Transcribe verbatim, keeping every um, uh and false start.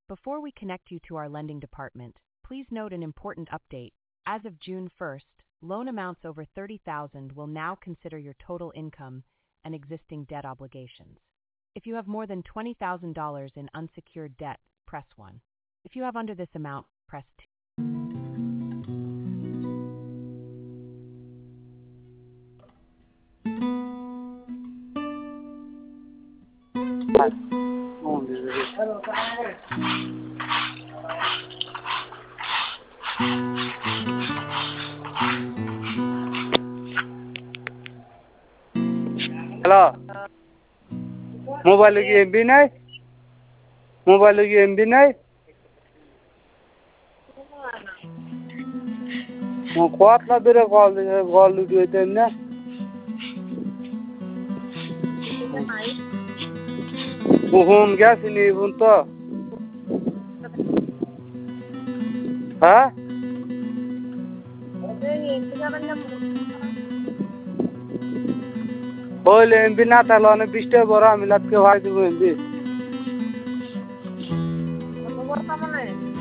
Before we connect you to our lending department, please note an important update. As of June first, loan amounts over thirty thousand dollars will now consider your total income and existing debt obligations. If you have more than twenty thousand dollars in unsecured debt, press one. If you have under this amount, press two. Hello mobile की MB नहीं mobile की MB नहीं मो कतला बेर call call दिए ना phone क्या सुनी फोन तो हाँ ओले एमबी ना तालो ने बिस्टे बरा मिलत के भाई दो एमबी